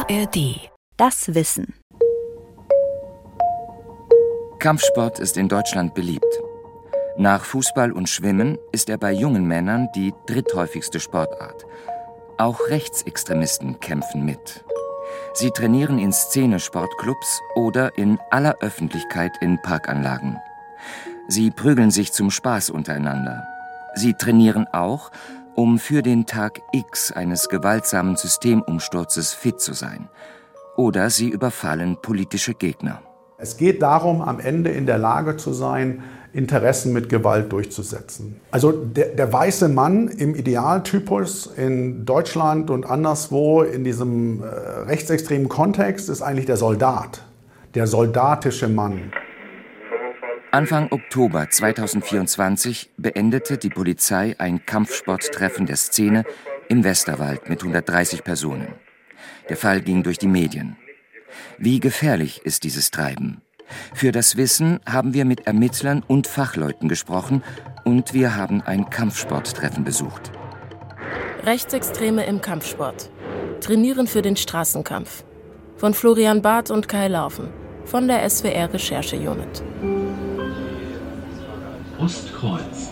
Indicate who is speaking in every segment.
Speaker 1: ARD. Das Wissen.
Speaker 2: Kampfsport ist in Deutschland beliebt. Nach Fußball und Schwimmen ist er bei jungen Männern die dritthäufigste Sportart. Auch Rechtsextremisten kämpfen mit. Sie trainieren in Szene-Sportclubs oder in aller Öffentlichkeit in Parkanlagen. Sie prügeln sich zum Spaß untereinander. Sie trainieren auch, um für den Tag X eines gewaltsamen Systemumsturzes fit zu sein. Oder sie überfallen politische Gegner.
Speaker 3: Es geht darum, am Ende in der Lage zu sein, Interessen mit Gewalt durchzusetzen. Also der weiße Mann im Idealtypus in Deutschland und anderswo in diesem rechtsextremen Kontext ist eigentlich der Soldat, der soldatische Mann.
Speaker 2: Anfang Oktober 2024 beendete die Polizei ein Kampfsporttreffen der Szene im Westerwald mit 130 Personen. Der Fall ging durch die Medien. Wie gefährlich ist dieses Treiben? Für das Wissen haben wir mit Ermittlern und Fachleuten gesprochen und wir haben ein Kampfsporttreffen besucht.
Speaker 4: Rechtsextreme im Kampfsport. Trainieren für den Straßenkampf. Von Florian Barth und Kai Laufen von der SWR Recherche-Unit.
Speaker 5: Ostkreuz.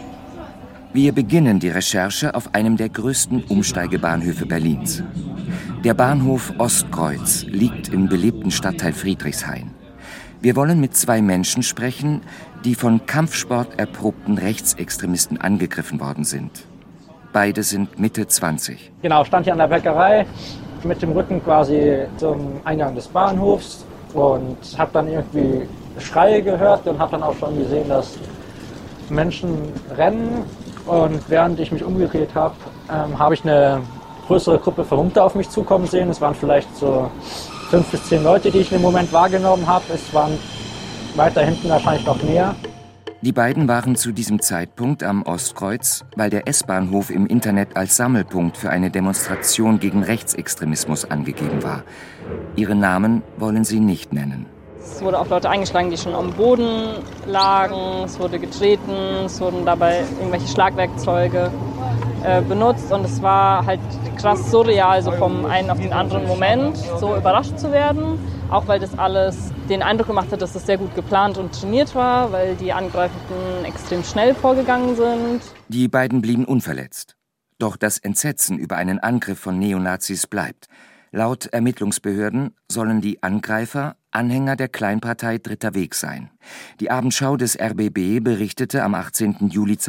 Speaker 2: Wir beginnen die Recherche auf einem der größten Umsteigebahnhöfe Berlins. Der Bahnhof Ostkreuz liegt im belebten Stadtteil Friedrichshain. Wir wollen mit zwei Menschen sprechen, die von Kampfsport erprobten Rechtsextremisten angegriffen worden sind. Beide sind Mitte 20.
Speaker 6: Genau, stand hier an der Bäckerei mit dem Rücken quasi zum Eingang des Bahnhofs und habe dann irgendwie Schreie gehört und habe dann auch schon gesehen, dass Menschen rennen. Und während ich mich umgedreht habe, habe ich eine größere Gruppe Vermummter auf mich zukommen sehen. Es waren vielleicht so 5 bis 10 Leute, die ich im Moment wahrgenommen habe. Es waren weiter hinten wahrscheinlich noch mehr.
Speaker 2: Die beiden waren zu diesem Zeitpunkt am Ostkreuz, weil der S-Bahnhof im Internet als Sammelpunkt für eine Demonstration gegen Rechtsextremismus angegeben war. Ihre Namen wollen sie nicht nennen.
Speaker 7: Es wurde auf Leute eingeschlagen, die schon am Boden lagen. Es wurde getreten, es wurden dabei irgendwelche Schlagwerkzeuge benutzt. Und es war halt krass surreal, so vom einen auf den anderen Moment so überrascht zu werden. Auch weil das alles den Eindruck gemacht hat, dass es sehr gut geplant und trainiert war, weil die Angreifenden extrem schnell vorgegangen sind.
Speaker 2: Die beiden blieben unverletzt. Doch das Entsetzen über einen Angriff von Neonazis bleibt. Laut Ermittlungsbehörden sollen die Angreifer Anhänger der Kleinpartei Dritter Weg sein. Die Abendschau des RBB berichtete am 18. Juli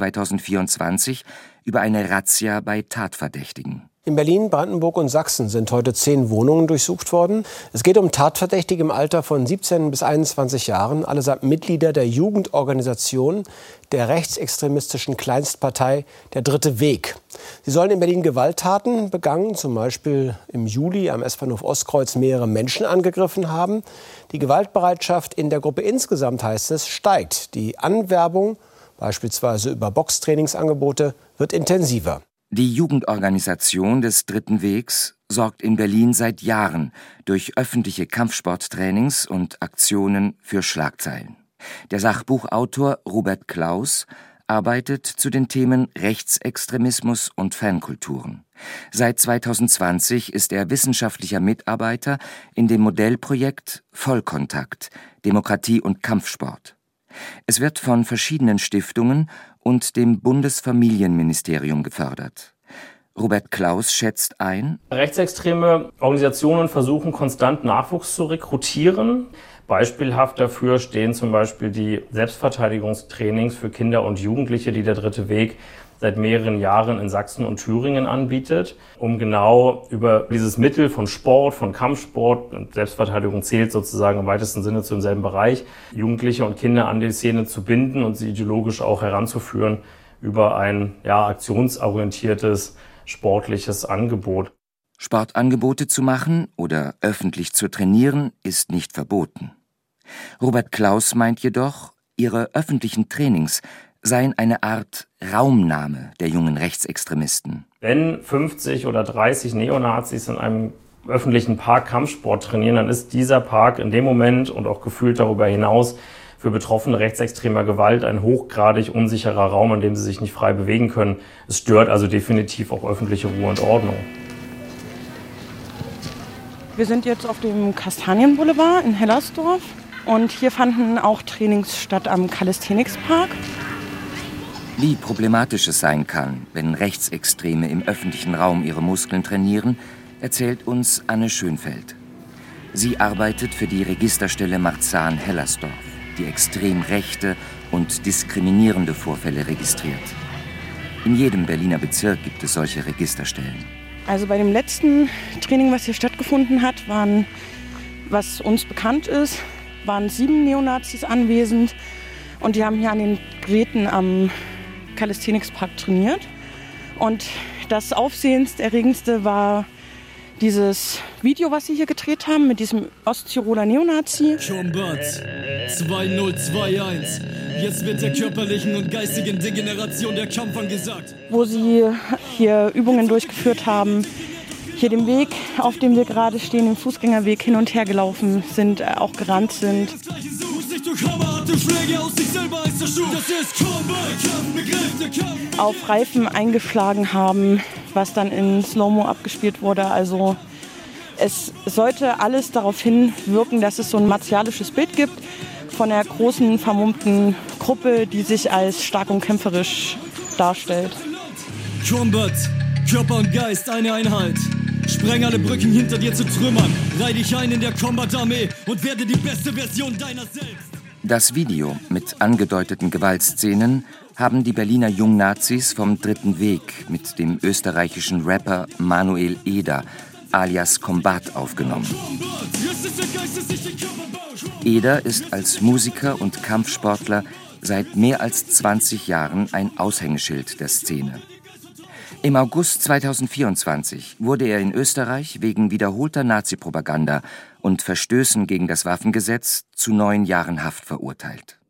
Speaker 2: 2024 über eine Razzia bei Tatverdächtigen.
Speaker 8: In Berlin, Brandenburg und Sachsen sind heute 10 Wohnungen durchsucht worden. Es geht um Tatverdächtige im Alter von 17 bis 21 Jahren, allesamt Mitglieder der Jugendorganisation der rechtsextremistischen Kleinstpartei Der Dritte Weg. Sie sollen in Berlin Gewalttaten begangen, zum Beispiel im Juli am S-Bahnhof Ostkreuz mehrere Menschen angegriffen haben. Die Gewaltbereitschaft in der Gruppe insgesamt, heißt es, steigt. Die Anwerbung, beispielsweise über Boxtrainingsangebote, wird intensiver.
Speaker 2: Die Jugendorganisation des Dritten Wegs sorgt in Berlin seit Jahren durch öffentliche Kampfsporttrainings und Aktionen für Schlagzeilen. Der Sachbuchautor Robert Klaus arbeitet zu den Themen Rechtsextremismus und Fankulturen. Seit 2020 ist er wissenschaftlicher Mitarbeiter in dem Modellprojekt Vollkontakt – Demokratie und Kampfsport. Es wird von verschiedenen Stiftungen und dem Bundesfamilienministerium gefördert. Robert Klaus schätzt ein:
Speaker 9: Rechtsextreme Organisationen versuchen konstant Nachwuchs zu rekrutieren. Beispielhaft dafür stehen zum Beispiel die Selbstverteidigungstrainings für Kinder und Jugendliche, die der Dritte Weg seit mehreren Jahren in Sachsen und Thüringen anbietet, um genau über dieses Mittel von Sport, von Kampfsport, und Selbstverteidigung zählt sozusagen im weitesten Sinne zu demselben Bereich, Jugendliche und Kinder an die Szene zu binden und sie ideologisch auch heranzuführen über ein aktionsorientiertes sportliches Angebot.
Speaker 2: Sportangebote zu machen oder öffentlich zu trainieren ist nicht verboten. Robert Klaus meint jedoch, ihre öffentlichen Trainings seien eine Art Raumnahme der jungen Rechtsextremisten.
Speaker 9: Wenn 50 oder 30 Neonazis in einem öffentlichen Park Kampfsport trainieren, dann ist dieser Park in dem Moment und auch gefühlt darüber hinaus für Betroffene rechtsextremer Gewalt ein hochgradig unsicherer Raum, in dem sie sich nicht frei bewegen können. Es stört also definitiv auch öffentliche Ruhe und Ordnung.
Speaker 5: Wir sind jetzt auf dem Kastanienboulevard in Hellersdorf und hier fanden auch Trainings statt am Calisthenics-Park.
Speaker 2: Wie problematisch es sein kann, wenn Rechtsextreme im öffentlichen Raum ihre Muskeln trainieren, erzählt uns Anne Schönfeld. Sie arbeitet für die Registerstelle Marzahn-Hellersdorf, die extrem rechte und diskriminierende Vorfälle registriert. In jedem Berliner Bezirk gibt es solche Registerstellen.
Speaker 5: Also bei dem letzten Training, was hier stattgefunden hat, was uns bekannt ist, waren 7 Neonazis anwesend und die haben hier an den Geräten am Calisthenics-Park trainiert. Und das aufsehenserregendste war dieses Video, was sie hier gedreht haben, mit diesem Osttiroler Neonazi.
Speaker 10: Combat 2021. Jetzt wird der körperlichen und geistigen Degeneration der Kampf angesagt.
Speaker 5: Wo sie hier Übungen durchgeführt haben, hier den Weg, auf dem wir gerade stehen, den Fußgängerweg hin und her gelaufen sind, auch gerannt sind. Auf Reifen eingeschlagen haben, was dann in Slow-Mo abgespielt wurde. Also es sollte alles darauf hinwirken, dass es so ein martialisches Bild gibt von der großen, vermummten Gruppe, die sich als stark und kämpferisch darstellt.
Speaker 10: Combat, Körper und Geist, eine Einheit. Spreng alle Brücken hinter dir zu Trümmern. Reih dich ein in der Combat-Armee und werde die beste Version deiner selbst.
Speaker 2: Das Video mit angedeuteten Gewaltszenen haben die Berliner Jungnazis vom Dritten Weg mit dem österreichischen Rapper Manuel Eder alias Combat aufgenommen. Eder ist als Musiker und Kampfsportler seit mehr als 20 Jahren ein Aushängeschild der Szene. Im August 2024 wurde er in Österreich wegen wiederholter Nazi-Propaganda und Verstößen gegen das Waffengesetz zu 9 Jahren Haft verurteilt.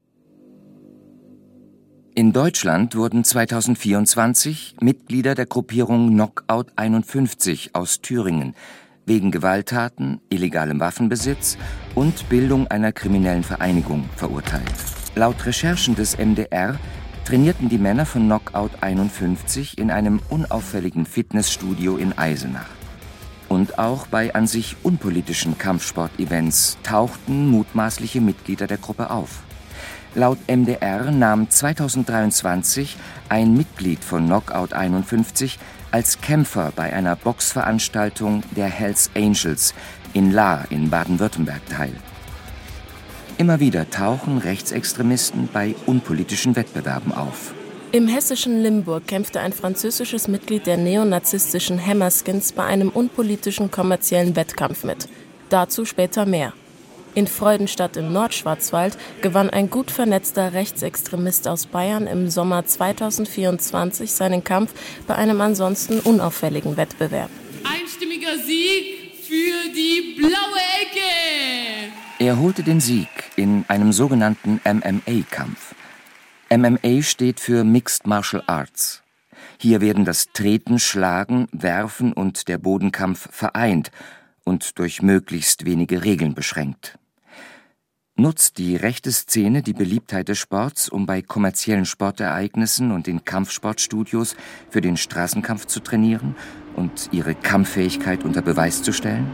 Speaker 2: In Deutschland wurden 2024 Mitglieder der Gruppierung Knockout 51 aus Thüringen wegen Gewalttaten, illegalem Waffenbesitz und Bildung einer kriminellen Vereinigung verurteilt. Laut Recherchen des MDR trainierten die Männer von Knockout 51 in einem unauffälligen Fitnessstudio in Eisenach. Und auch bei an sich unpolitischen Kampfsport-Events tauchten mutmaßliche Mitglieder der Gruppe auf. Laut MDR nahm 2023 ein Mitglied von Knockout 51 als Kämpfer bei einer Boxveranstaltung der Hells Angels in Lahr in Baden-Württemberg teil. Immer wieder tauchen Rechtsextremisten bei unpolitischen Wettbewerben auf.
Speaker 4: Im hessischen Limburg kämpfte ein französisches Mitglied der neonazistischen Hammerskins bei einem unpolitischen kommerziellen Wettkampf mit. Dazu später mehr. In Freudenstadt im Nordschwarzwald gewann ein gut vernetzter Rechtsextremist aus Bayern im Sommer 2024 seinen Kampf bei einem ansonsten unauffälligen Wettbewerb.
Speaker 11: Einstimmiger Sieg für die blaue Ecke!
Speaker 2: Er holte den Sieg in einem sogenannten MMA-Kampf. MMA steht für Mixed Martial Arts. Hier werden das Treten, Schlagen, Werfen und der Bodenkampf vereint und durch möglichst wenige Regeln beschränkt. Nutzt die rechte Szene die Beliebtheit des Sports, um bei kommerziellen Sportereignissen und in Kampfsportstudios für den Straßenkampf zu trainieren und ihre Kampffähigkeit unter Beweis zu stellen?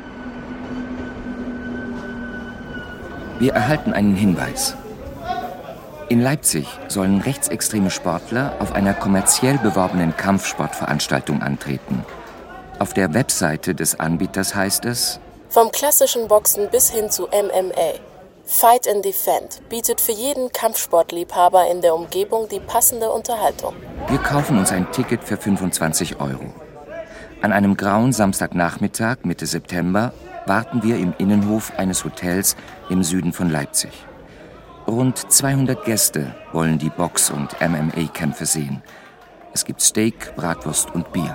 Speaker 2: Wir erhalten einen Hinweis. In Leipzig sollen rechtsextreme Sportler auf einer kommerziell beworbenen Kampfsportveranstaltung antreten. Auf der Webseite des Anbieters heißt es:
Speaker 4: Vom klassischen Boxen bis hin zu MMA. Fight and Defend bietet für jeden Kampfsportliebhaber in der Umgebung die passende Unterhaltung.
Speaker 2: Wir kaufen uns ein Ticket für 25 €. An einem grauen Samstagnachmittag Mitte September warten wir im Innenhof eines Hotels im Süden von Leipzig. Rund 200 Gäste wollen die Box- und MMA-Kämpfe sehen. Es gibt Steak, Bratwurst und Bier.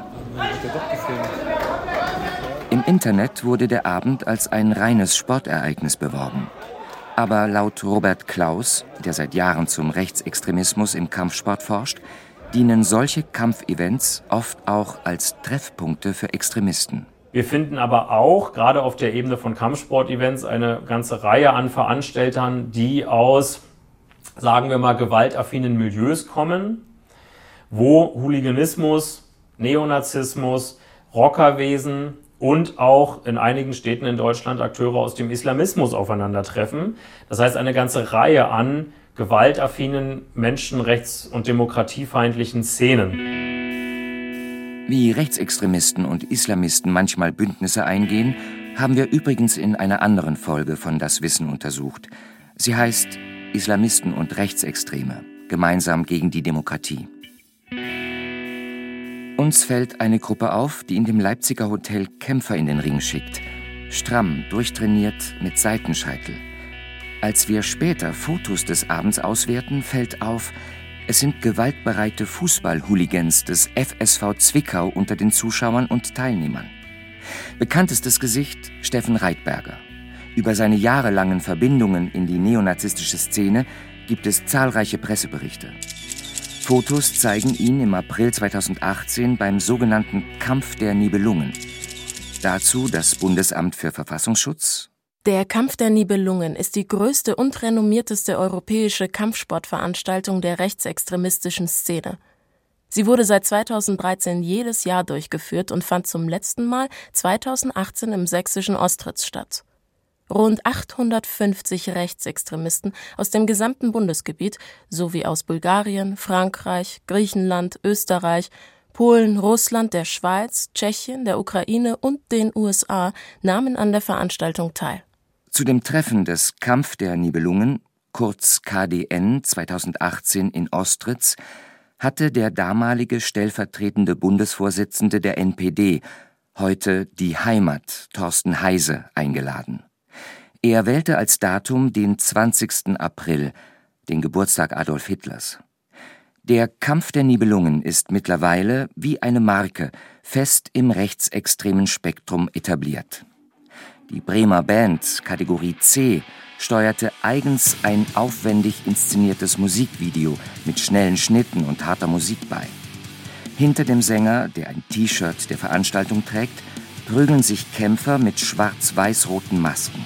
Speaker 2: Im Internet wurde der Abend als ein reines Sportereignis beworben. Aber laut Robert Klaus, der seit Jahren zum Rechtsextremismus im Kampfsport forscht, dienen solche Kampfevents oft auch als Treffpunkte für Extremisten.
Speaker 9: Wir finden aber auch, gerade auf der Ebene von Kampfsportevents, eine ganze Reihe an Veranstaltern, die aus, sagen wir mal, gewaltaffinen Milieus kommen, wo Hooliganismus, Neonazismus, Rockerwesen und auch in einigen Städten in Deutschland Akteure aus dem Islamismus aufeinandertreffen. Das heißt, eine ganze Reihe an gewaltaffinen, menschenrechts- und demokratiefeindlichen Szenen.
Speaker 2: Wie Rechtsextremisten und Islamisten manchmal Bündnisse eingehen, haben wir übrigens in einer anderen Folge von Das Wissen untersucht. Sie heißt Islamisten und Rechtsextreme, gemeinsam gegen die Demokratie. Uns fällt eine Gruppe auf, die in dem Leipziger Hotel Kämpfer in den Ring schickt. Stramm, durchtrainiert, mit Seitenscheitel. Als wir später Fotos des Abends auswerten, fällt auf, es sind gewaltbereite Fußball-Hooligans des FSV Zwickau unter den Zuschauern und Teilnehmern. Bekanntestes Gesicht Steffen Reitberger. Über seine jahrelangen Verbindungen in die neonazistische Szene gibt es zahlreiche Presseberichte. Fotos zeigen ihn im April 2018 beim sogenannten Kampf der Nibelungen. Dazu das Bundesamt für Verfassungsschutz.
Speaker 4: Der Kampf der Nibelungen ist die größte und renommierteste europäische Kampfsportveranstaltung der rechtsextremistischen Szene. Sie wurde seit 2013 jedes Jahr durchgeführt und fand zum letzten Mal 2018 im sächsischen Ostritz statt. Rund 850 Rechtsextremisten aus dem gesamten Bundesgebiet sowie aus Bulgarien, Frankreich, Griechenland, Österreich, Polen, Russland, der Schweiz, Tschechien, der Ukraine und den USA nahmen an der Veranstaltung teil.
Speaker 2: Zu dem Treffen des Kampf der Nibelungen, kurz KDN 2018 in Ostritz, hatte der damalige stellvertretende Bundesvorsitzende der NPD, heute Die Heimat, Thorsten Heise, eingeladen. Er wählte als Datum den 20. April, den Geburtstag Adolf Hitlers. Der Kampf der Nibelungen ist mittlerweile wie eine Marke fest im rechtsextremen Spektrum etabliert. Die Bremer Band Kategorie C steuerte eigens ein aufwendig inszeniertes Musikvideo mit schnellen Schnitten und harter Musik bei. Hinter dem Sänger, der ein T-Shirt der Veranstaltung trägt, prügeln sich Kämpfer mit schwarz-weiß-roten Masken.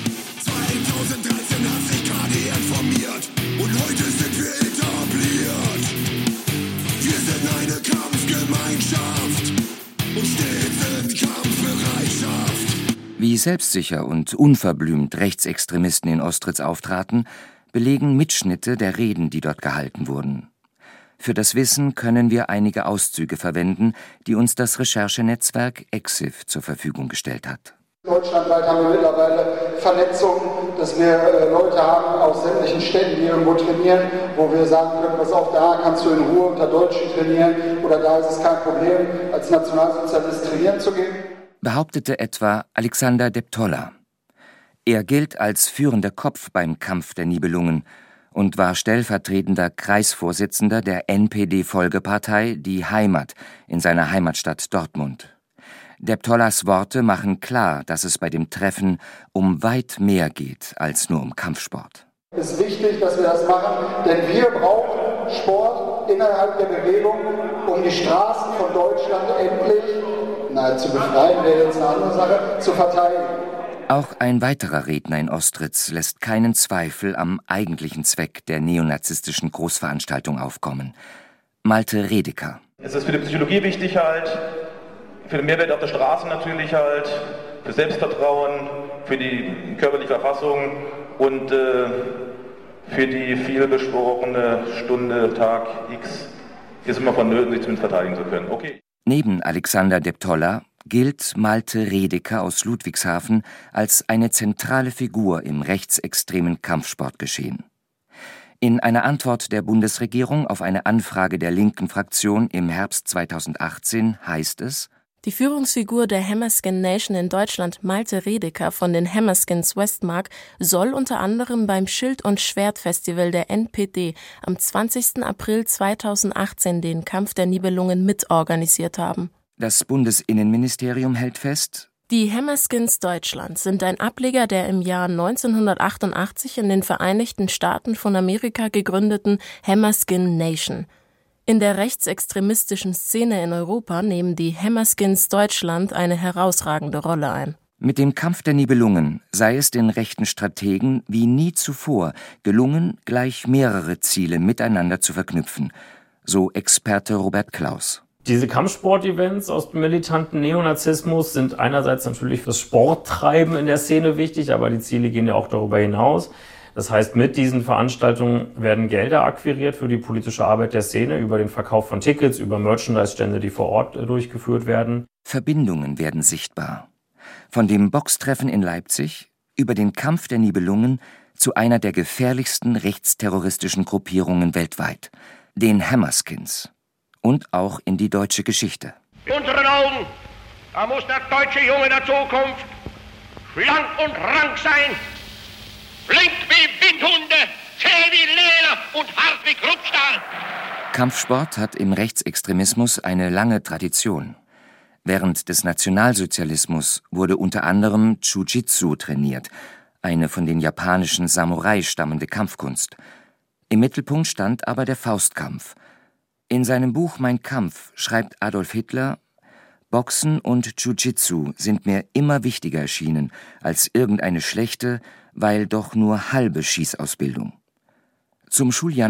Speaker 12: 2013 hat sich KDN formiert und heute sind wir etabliert. Wir sind eine Kampfgemeinschaft und stets in Kampfbereitschaft.
Speaker 2: Wie selbstsicher und unverblümt Rechtsextremisten in Ostritz auftraten, belegen Mitschnitte der Reden, die dort gehalten wurden. Für das Wissen können wir einige Auszüge verwenden, die uns das Recherchenetzwerk EXIF zur Verfügung gestellt hat.
Speaker 13: Deutschlandweit haben wir mittlerweile Vernetzung, dass wir Leute haben aus sämtlichen Städten, die irgendwo trainieren, wo wir sagen können, pass auf, da kannst du in Ruhe unter Deutschen trainieren oder da ist es kein Problem, als Nationalsozialist trainieren zu gehen.
Speaker 2: Behauptete etwa Alexander Deptolla. Er gilt als führender Kopf beim Kampf der Nibelungen und war stellvertretender Kreisvorsitzender der NPD-Folgepartei Die Heimat in seiner Heimatstadt Dortmund. Deptollas Worte machen klar, dass es bei dem Treffen um weit mehr geht als nur um Kampfsport.
Speaker 13: Es ist wichtig, dass wir das machen, denn wir brauchen Sport innerhalb der Bewegung, um die Straßen von Deutschland endlich, zu befreien wäre jetzt eine andere Sache, zu verteidigen.
Speaker 2: Auch ein weiterer Redner in Ostritz lässt keinen Zweifel am eigentlichen Zweck der neonazistischen Großveranstaltung aufkommen. Malte Redeker.
Speaker 14: Es ist für die Psychologie wichtig halt, für den Mehrwert auf der Straße natürlich halt, für Selbstvertrauen, für die körperliche Verfassung und für die vielbeschworene Stunde, Tag X ist immer vonnöten, sich zumindest verteidigen zu können. Okay.
Speaker 2: Neben Alexander Deptolla gilt Malte Redeker aus Ludwigshafen als eine zentrale Figur im rechtsextremen Kampfsportgeschehen. In einer Antwort der Bundesregierung auf eine Anfrage der linken Fraktion im Herbst 2018 heißt es:
Speaker 4: Die Führungsfigur der Hammerskin Nation in Deutschland, Malte Redeker von den Hammerskins Westmark, soll unter anderem beim Schild- und Schwertfestival der NPD am 20. April 2018 den Kampf der Nibelungen mitorganisiert haben.
Speaker 2: Das Bundesinnenministerium hält fest:
Speaker 4: Die Hammerskins Deutschland sind ein Ableger der im Jahr 1988 in den Vereinigten Staaten von Amerika gegründeten Hammerskin Nation. In der rechtsextremistischen Szene in Europa nehmen die Hammerskins Deutschland eine herausragende Rolle ein.
Speaker 2: Mit dem Kampf der Nibelungen sei es den rechten Strategen wie nie zuvor gelungen, gleich mehrere Ziele miteinander zu verknüpfen, so Experte Robert Klaus.
Speaker 9: Diese Kampfsport-Events aus dem militanten Neonazismus sind einerseits natürlich fürs Sporttreiben in der Szene wichtig, aber die Ziele gehen ja auch darüber hinaus. Das heißt, mit diesen Veranstaltungen werden Gelder akquiriert für die politische Arbeit der Szene über den Verkauf von Tickets, über Merchandise-Stände, die vor Ort durchgeführt werden.
Speaker 2: Verbindungen werden sichtbar. Von dem Boxtreffen in Leipzig über den Kampf der Nibelungen zu einer der gefährlichsten rechtsterroristischen Gruppierungen weltweit, den Hammerskins. Und auch in die deutsche Geschichte.
Speaker 15: In unseren Augen, da muss der deutsche Junge der Zukunft schlank und rank sein, flink wie Windhunde, zäh wie Leder und hart wie Kruppstahl.
Speaker 2: Kampfsport hat im Rechtsextremismus eine lange Tradition. Während des Nationalsozialismus wurde unter anderem Jiu-Jitsu trainiert, eine von den japanischen Samurai stammende Kampfkunst. Im Mittelpunkt stand aber der Faustkampf. In seinem Buch Mein Kampf schreibt Adolf Hitler: Boxen und Jiu-Jitsu sind mir immer wichtiger erschienen als irgendeine schlechte, weil doch nur halbe Schießausbildung. Zum Schuljahr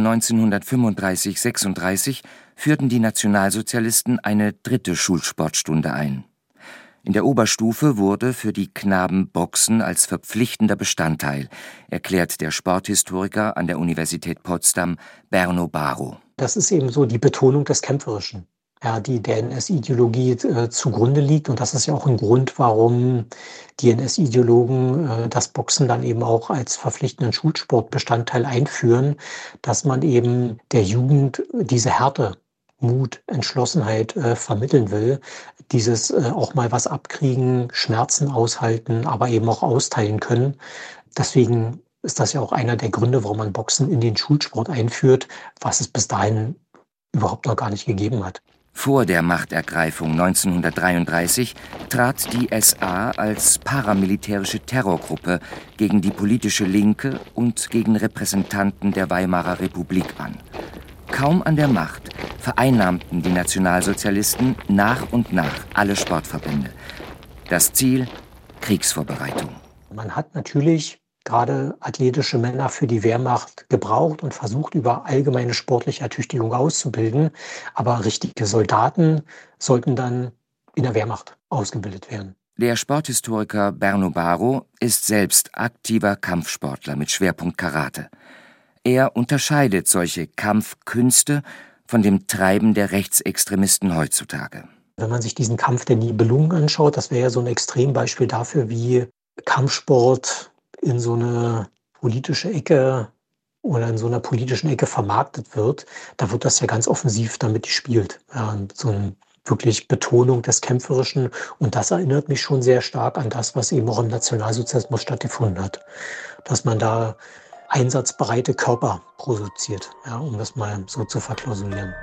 Speaker 2: 1935/36 führten die Nationalsozialisten eine 3. Schulsportstunde ein. In der Oberstufe wurde für die Knaben Boxen als verpflichtender Bestandteil, erklärt der Sporthistoriker an der Universität Potsdam Berno Baro.
Speaker 16: Das ist eben so die Betonung des Kämpferischen, ja, die der NS-Ideologie zugrunde liegt. Und das ist ja auch ein Grund, warum die NS-Ideologen das Boxen dann eben auch als verpflichtenden Schulsportbestandteil einführen, dass man eben der Jugend diese Härte, Mut, Entschlossenheit vermitteln will. Dieses auch mal was abkriegen, Schmerzen aushalten, aber eben auch austeilen können. Deswegen ist das ja auch einer der Gründe, warum man Boxen in den Schulsport einführt, was es bis dahin überhaupt noch gar nicht gegeben hat.
Speaker 2: Vor der Machtergreifung 1933 trat die SA als paramilitärische Terrorgruppe gegen die politische Linke und gegen Repräsentanten der Weimarer Republik an. Kaum an der Macht vereinnahmten die Nationalsozialisten nach und nach alle Sportverbände. Das Ziel: Kriegsvorbereitung.
Speaker 16: Man hat natürlich gerade athletische Männer für die Wehrmacht gebraucht und versucht, über allgemeine sportliche Ertüchtigung auszubilden. Aber richtige Soldaten sollten dann in der Wehrmacht ausgebildet werden.
Speaker 2: Der Sporthistoriker Berno Baro ist selbst aktiver Kampfsportler mit Schwerpunkt Karate. Er unterscheidet solche Kampfkünste von dem Treiben der Rechtsextremisten heutzutage.
Speaker 16: Wenn man sich diesen Kampf der Nibelungen anschaut, das wäre ja so ein Extrembeispiel dafür, wie Kampfsport in so eine politische Ecke oder in so einer politischen Ecke vermarktet wird. Da wird das ja ganz offensiv damit gespielt. Ja, so eine wirklich Betonung des Kämpferischen. Und das erinnert mich schon sehr stark an das, was eben auch im Nationalsozialismus stattgefunden hat. Dass man da einsatzbereite Körper produziert, ja, um das mal so zu verklausulieren.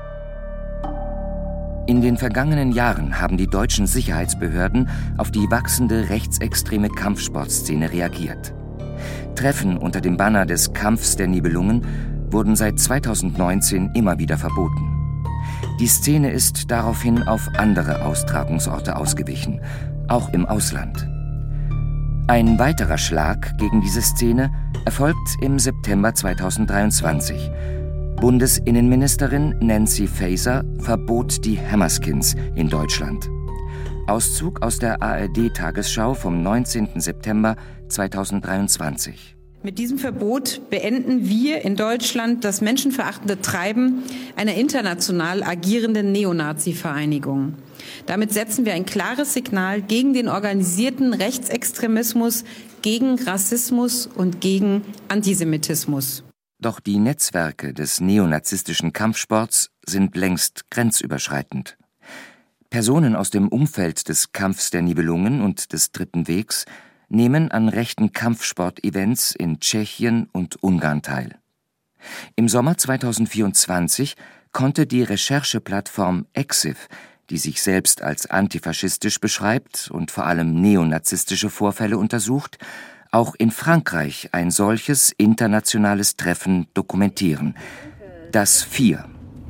Speaker 2: In den vergangenen Jahren haben die deutschen Sicherheitsbehörden auf die wachsende rechtsextreme Kampfsportszene reagiert. Treffen unter dem Banner des Kampfs der Nibelungen wurden seit 2019 immer wieder verboten. Die Szene ist daraufhin auf andere Austragungsorte ausgewichen, auch im Ausland. Ein weiterer Schlag gegen diese Szene erfolgt im September 2023. Bundesinnenministerin Nancy Faeser verbot die Hammerskins in Deutschland. Auszug aus der ARD-Tagesschau vom 19. September 2023.
Speaker 17: Mit diesem Verbot beenden wir in Deutschland das menschenverachtende Treiben einer international agierenden Neonazi-Vereinigung. Damit setzen wir ein klares Signal gegen den organisierten Rechtsextremismus, gegen Rassismus und gegen Antisemitismus.
Speaker 2: Doch die Netzwerke des neonazistischen Kampfsports sind längst grenzüberschreitend. Personen aus dem Umfeld des Kampfs der Nibelungen und des Dritten Wegs nehmen an rechten Kampfsport-Events in Tschechien und Ungarn teil. Im Sommer 2024 konnte die Rechercheplattform Exif, die sich selbst als antifaschistisch beschreibt und vor allem neonazistische Vorfälle untersucht, auch in Frankreich ein solches internationales Treffen dokumentieren. Das 4.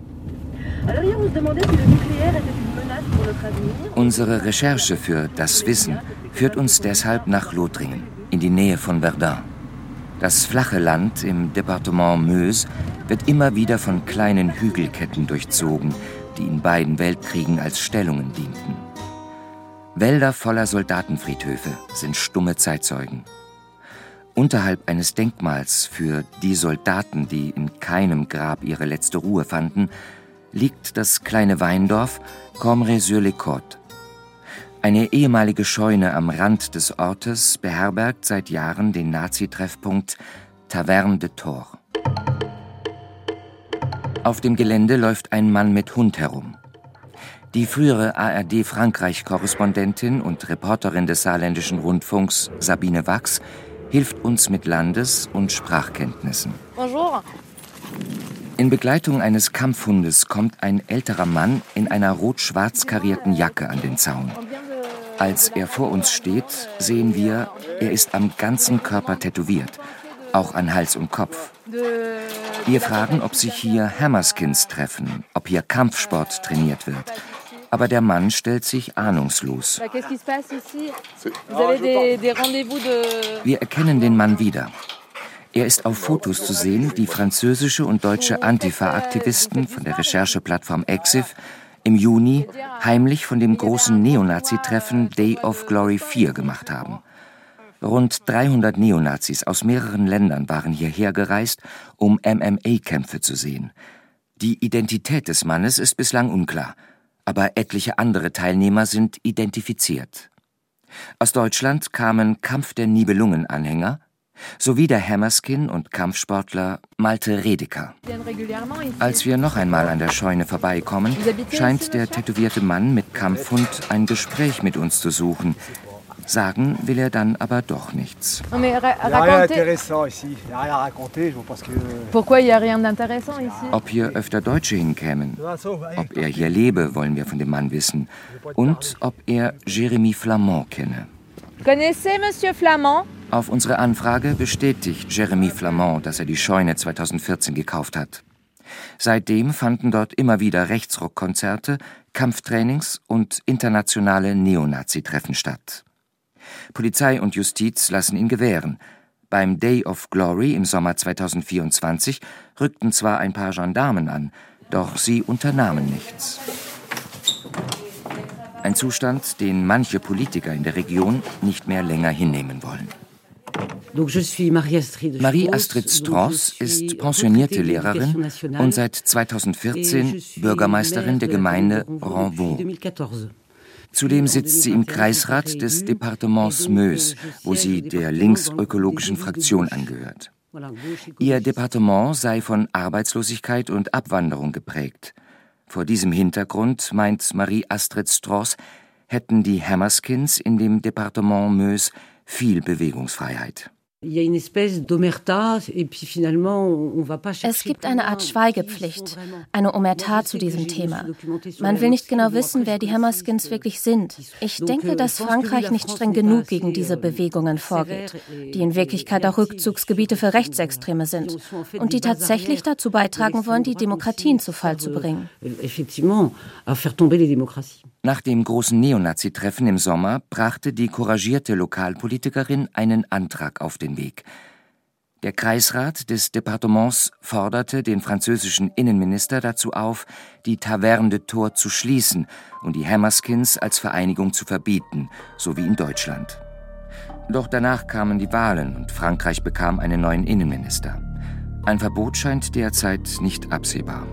Speaker 2: Unsere Recherche für Das Wissen führt uns deshalb nach Lothringen, in die Nähe von Verdun. Das flache Land im Departement Meuse wird immer wieder von kleinen Hügelketten durchzogen, die in beiden Weltkriegen als Stellungen dienten. Wälder voller Soldatenfriedhöfe sind stumme Zeitzeugen. Unterhalb eines Denkmals für die Soldaten, die in keinem Grab ihre letzte Ruhe fanden, liegt das kleine Weindorf Comres-sur-les-Côtes. Eine ehemalige Scheune am Rand des Ortes beherbergt seit Jahren den Nazi-Treffpunkt Taverne de Tor. Auf dem Gelände läuft ein Mann mit Hund herum. Die frühere ARD-Frankreich-Korrespondentin und Reporterin des Saarländischen Rundfunks, Sabine Wachs, hilft uns mit Landes- und Sprachkenntnissen.
Speaker 18: Bonjour.
Speaker 2: In Begleitung eines Kampfhundes kommt ein älterer Mann in einer rot-schwarz karierten Jacke an den Zaun. Als er vor uns steht, sehen wir, er ist am ganzen Körper tätowiert, auch an Hals und Kopf. Wir fragen, ob sich hier Hammerskins treffen, ob hier Kampfsport trainiert wird. Aber der Mann stellt sich ahnungslos. Wir erkennen den Mann wieder. Er ist auf Fotos zu sehen, die französische und deutsche Antifa-Aktivisten von der Rechercheplattform Exif im Juni heimlich von dem großen Neonazi-Treffen Day of Glory 4 gemacht haben. Rund 300 Neonazis aus mehreren Ländern waren hierher gereist, um MMA-Kämpfe zu sehen. Die Identität des Mannes ist bislang unklar, aber etliche andere Teilnehmer sind identifiziert. Aus Deutschland kamen Kampf der Nibelungen-Anhänger sowie der Hammerskin und Kampfsportler Malte Redeker. Als wir noch einmal an der Scheune vorbeikommen, scheint der tätowierte Mann mit Kampfhund ein Gespräch mit uns zu suchen. Sagen will er dann aber doch nichts. Ob hier öfter Deutsche hinkämen, ob er hier lebe, wollen wir von dem Mann wissen. Und ob er Jérémy Flamand kenne.
Speaker 18: Connaissez Monsieur Flamand?
Speaker 2: Auf unsere Anfrage bestätigt Jérémy Flamand, dass er die Scheune 2014 gekauft hat. Seitdem fanden dort immer wieder Rechtsrockkonzerte, Kampftrainings und internationale Neonazi-Treffen statt. Polizei und Justiz lassen ihn gewähren. Beim Day of Glory im Sommer 2024 rückten zwar ein paar Gendarmen an, doch sie unternahmen nichts. Ein Zustand, den manche Politiker in der Region nicht mehr länger hinnehmen wollen. Marie-Astrid Stross ist pensionierte Lehrerin und seit 2014 Bürgermeisterin der Gemeinde Renvaux. Zudem sitzt sie im Kreisrat des Departements Meuse, wo sie der linksökologischen Fraktion angehört. Ihr Departement sei von Arbeitslosigkeit und Abwanderung geprägt. Vor diesem Hintergrund, meint Marie-Astrid Stross, hätten die Hammerskins in dem Departement Meuse viel Bewegungsfreiheit.
Speaker 19: Es gibt eine Art Schweigepflicht, eine Omerta zu diesem Thema. Man will nicht genau wissen, wer die Hammerskins wirklich sind. Ich denke, dass Frankreich nicht streng genug gegen diese Bewegungen vorgeht, die in Wirklichkeit auch Rückzugsgebiete für Rechtsextreme sind und die tatsächlich dazu beitragen wollen, die Demokratien zu Fall zu bringen.
Speaker 2: Nach dem großen Neonazi-Treffen im Sommer brachte die couragierte Lokalpolitikerin einen Antrag auf den Weg. Der Kreisrat des Departements forderte den französischen Innenminister dazu auf, die Taverne de Tor zu schließen und die Hammerskins als Vereinigung zu verbieten, so wie in Deutschland. Doch danach kamen die Wahlen und Frankreich bekam einen neuen Innenminister. Ein Verbot scheint derzeit nicht absehbar.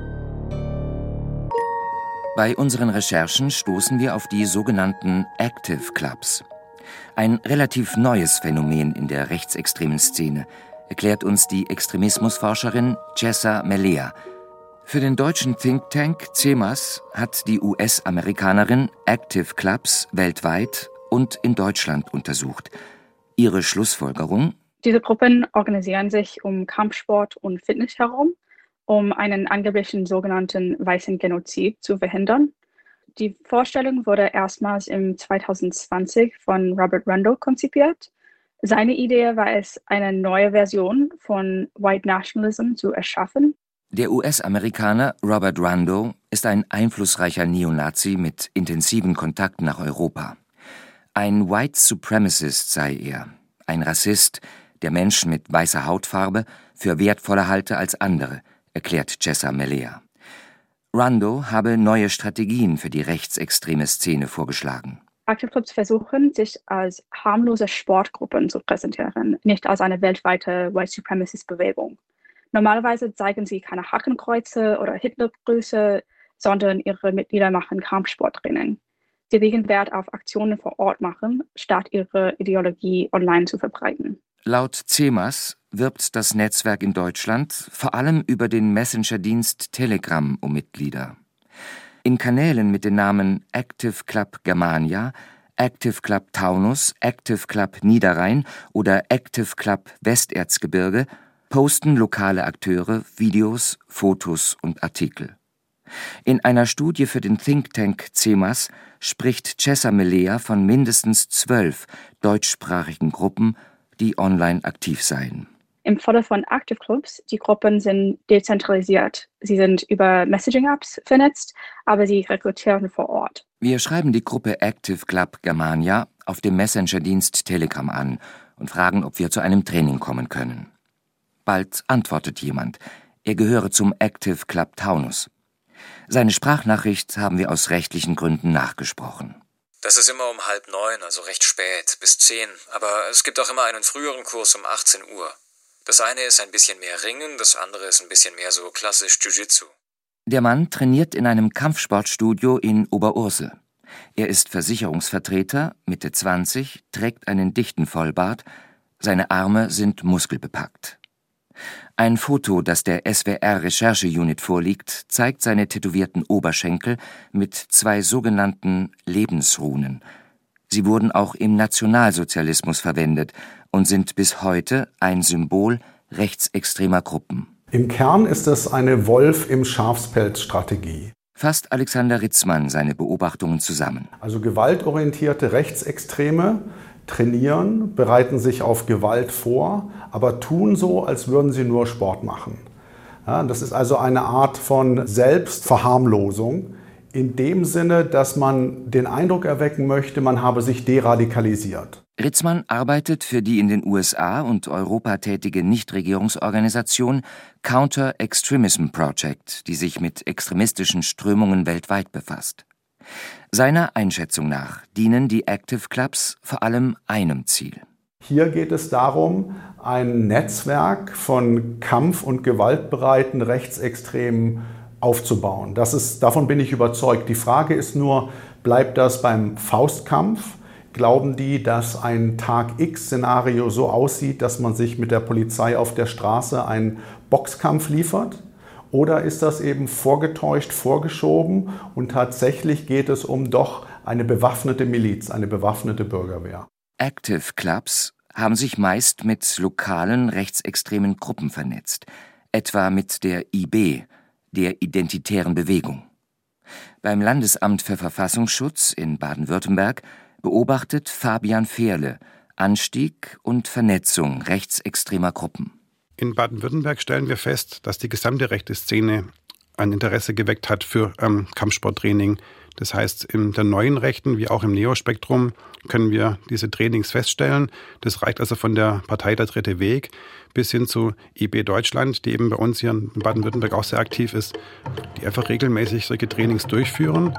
Speaker 2: Bei unseren Recherchen stoßen wir auf die sogenannten Active Clubs. Ein relativ neues Phänomen in der rechtsextremen Szene, erklärt uns die Extremismusforscherin Cesa Melea. Für den deutschen Think Tank CEMAS hat die US-Amerikanerin Active Clubs weltweit und in Deutschland untersucht. Ihre Schlussfolgerung:
Speaker 20: Diese Gruppen organisieren sich um Kampfsport und Fitness herum, um einen angeblichen sogenannten weißen Genozid zu verhindern. Die Vorstellung wurde erstmals im 2020 von Robert Rando konzipiert. Seine Idee war es, eine neue Version von White Nationalism zu erschaffen.
Speaker 2: Der US-Amerikaner Robert Rando ist ein einflussreicher Neonazi mit intensiven Kontakten nach Europa. Ein White Supremacist sei er, ein Rassist, der Menschen mit weißer Hautfarbe für wertvoller halte als andere, erklärt Cesa Melea. Rando habe neue Strategien für die rechtsextreme Szene vorgeschlagen.
Speaker 20: Active Clubs versuchen, sich als harmlose Sportgruppen zu präsentieren, nicht als eine weltweite White Supremacist-Bewegung. Normalerweise zeigen sie keine Hakenkreuze oder Hitlergrüße, sondern ihre Mitglieder machen Kampfsporttraining. Sie legen Wert auf Aktionen vor Ort machen, statt ihre Ideologie online zu verbreiten.
Speaker 2: Laut CEMAS wirbt das Netzwerk in Deutschland vor allem über den Messenger-Dienst Telegram um Mitglieder. In Kanälen mit den Namen Active Club Germania, Active Club Taunus, Active Club Niederrhein oder Active Club Westerzgebirge posten lokale Akteure Videos, Fotos und Artikel. In einer Studie für den Think Tank CEMAS spricht Cesa Melea von mindestens 12 deutschsprachigen Gruppen, die online aktiv seien.
Speaker 20: Im Falle von Active Clubs, die Gruppen sind dezentralisiert. Sie sind über Messaging-Apps vernetzt, aber sie rekrutieren vor Ort.
Speaker 2: Wir schreiben die Gruppe Active Club Germania auf dem Messenger-Dienst Telegram an und fragen, ob wir zu einem Training kommen können. Bald antwortet jemand, er gehöre zum Active Club Taunus. Seine Sprachnachricht haben wir aus rechtlichen Gründen nachgesprochen.
Speaker 21: Das ist immer um 8:30, also recht spät, bis 10. Aber es gibt auch immer einen früheren Kurs um 18 Uhr. Das eine ist ein bisschen mehr Ringen, das andere ist ein bisschen mehr so klassisch Jiu-Jitsu.
Speaker 2: Der Mann trainiert in einem Kampfsportstudio in Oberursel. Er ist Versicherungsvertreter, Mitte 20, trägt einen dichten Vollbart, seine Arme sind muskelbepackt. Ein Foto, das der SWR-Recherche-Unit vorliegt, zeigt seine tätowierten Oberschenkel mit 2 sogenannten Lebensrunen. Sie wurden auch im Nationalsozialismus verwendet und sind bis heute ein Symbol rechtsextremer Gruppen.
Speaker 3: Im Kern ist es eine Wolf-im-Schafspelz-Strategie.
Speaker 2: Fasst Alexander Ritzmann seine Beobachtungen zusammen.
Speaker 3: Also gewaltorientierte Rechtsextreme trainieren, bereiten sich auf Gewalt vor, aber tun so, als würden sie nur Sport machen. Ja, das ist also eine Art von Selbstverharmlosung, in dem Sinne, dass man den Eindruck erwecken möchte, man habe sich deradikalisiert.
Speaker 2: Ritzmann arbeitet für die in den USA und Europa tätige Nichtregierungsorganisation Counter Extremism Project, die sich mit extremistischen Strömungen weltweit befasst. Seiner Einschätzung nach dienen die Active Clubs vor allem einem Ziel.
Speaker 3: Hier geht es darum, ein Netzwerk von kampf- und gewaltbereiten Rechtsextremen aufzubauen. Davon bin ich überzeugt. Die Frage ist nur, bleibt das beim Faustkampf? Glauben die, dass ein Tag-X-Szenario so aussieht, dass man sich mit der Polizei auf der Straße einen Boxkampf liefert? Oder ist das eben vorgetäuscht, vorgeschoben und tatsächlich geht es um doch eine bewaffnete Miliz, eine bewaffnete Bürgerwehr?
Speaker 2: Active Clubs haben sich meist mit lokalen rechtsextremen Gruppen vernetzt, etwa mit der IB, der Identitären Bewegung. Beim Landesamt für Verfassungsschutz in Baden-Württemberg beobachtet Fabian Fehrle Anstieg und Vernetzung rechtsextremer Gruppen.
Speaker 22: In Baden-Württemberg stellen wir fest, dass die gesamte rechte Szene ein Interesse geweckt hat für Kampfsporttraining. Das heißt, in der neuen Rechten wie auch im Neospektrum können wir diese Trainings feststellen. Das reicht also von der Partei Der Dritte Weg bis hin zu IB Deutschland, die eben bei uns hier in Baden-Württemberg auch sehr aktiv ist, die einfach regelmäßig solche Trainings durchführen.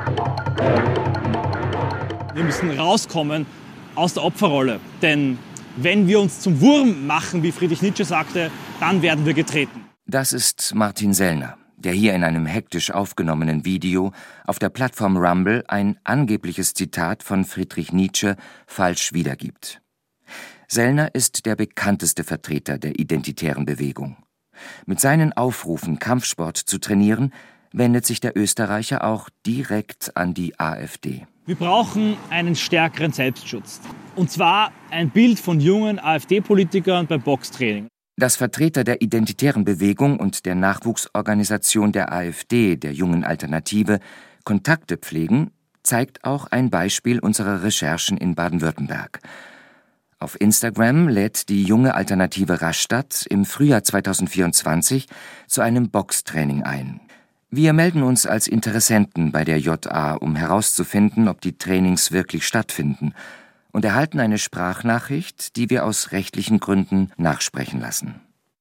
Speaker 23: Wir müssen rauskommen aus der Opferrolle, denn wenn wir uns zum Wurm machen, wie Friedrich Nietzsche sagte, dann werden wir getreten.
Speaker 2: Das ist Martin Sellner, der hier in einem hektisch aufgenommenen Video auf der Plattform Rumble ein angebliches Zitat von Friedrich Nietzsche falsch wiedergibt. Sellner ist der bekannteste Vertreter der Identitären Bewegung. Mit seinen Aufrufen, Kampfsport zu trainieren, wendet sich der Österreicher auch direkt an die AfD.
Speaker 23: Wir brauchen einen stärkeren Selbstschutz. Und zwar ein Bild von jungen AfD-Politikern beim Boxtraining.
Speaker 2: Dass Vertreter der Identitären Bewegung und der Nachwuchsorganisation der AfD, der Jungen Alternative, Kontakte pflegen, zeigt auch ein Beispiel unserer Recherchen in Baden-Württemberg. Auf Instagram lädt die Junge Alternative Rastatt im Frühjahr 2024 zu einem Boxtraining ein. Wir melden uns als Interessenten bei der JA, um herauszufinden, ob die Trainings wirklich stattfinden, und erhalten eine Sprachnachricht, die wir aus rechtlichen Gründen nachsprechen lassen.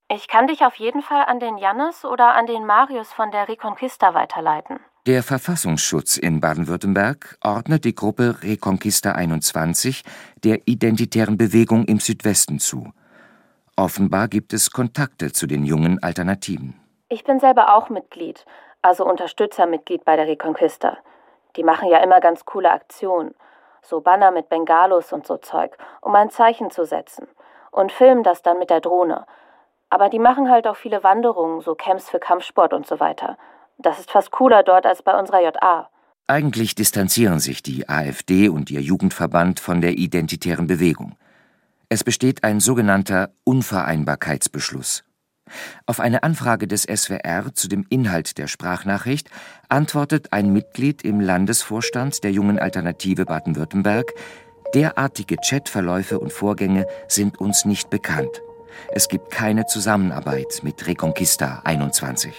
Speaker 19: Ich kann dich auf jeden Fall an den Jannis oder an den Marius von der Reconquista weiterleiten.
Speaker 2: Der Verfassungsschutz in Baden-Württemberg ordnet die Gruppe Reconquista 21 der identitären Bewegung im Südwesten zu. Offenbar gibt es Kontakte zu den jungen Alternativen.
Speaker 19: Ich bin selber auch Mitglied, also Unterstützermitglied bei der Reconquista. Die machen ja immer ganz coole Aktionen. So Banner mit Bengalos und so Zeug, um ein Zeichen zu setzen. Und filmen das dann mit der Drohne. Aber die machen halt auch viele Wanderungen, so Camps für Kampfsport und so weiter. Das ist fast cooler dort als bei unserer JA.
Speaker 2: Eigentlich distanzieren sich die AfD und ihr Jugendverband von der identitären Bewegung. Es besteht ein sogenannter Unvereinbarkeitsbeschluss. Auf eine Anfrage des SWR zu dem Inhalt der Sprachnachricht antwortet ein Mitglied im Landesvorstand der Jungen Alternative Baden-Württemberg: Derartige Chatverläufe und Vorgänge sind uns nicht bekannt. Es gibt keine Zusammenarbeit mit Reconquista 21.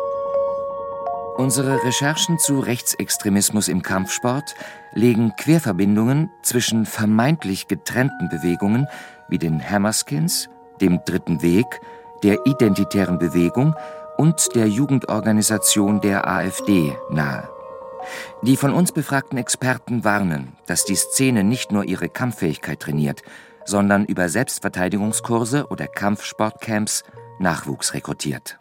Speaker 2: Unsere Recherchen zu Rechtsextremismus im Kampfsport legen Querverbindungen zwischen vermeintlich getrennten Bewegungen wie den Hammerskins, dem Dritten Weg, der identitären Bewegung und der Jugendorganisation der AfD nahe. Die von uns befragten Experten warnen, dass die Szene nicht nur ihre Kampffähigkeit trainiert, sondern über Selbstverteidigungskurse oder Kampfsportcamps Nachwuchs rekrutiert.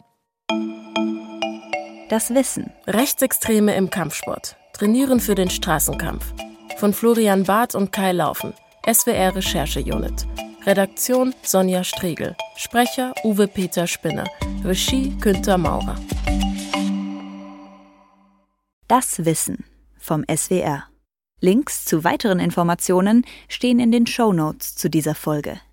Speaker 1: Das Wissen.
Speaker 4: Rechtsextreme im Kampfsport. Trainieren für den Straßenkampf. Von Florian Barth und Kai Laufen. SWR Recherche-Unit. Redaktion Sonja Striegel. Sprecher Uwe Peter Spinner. Regie Günther Maurer.
Speaker 1: Das Wissen vom SWR. Links zu weiteren Informationen stehen in den Shownotes zu dieser Folge.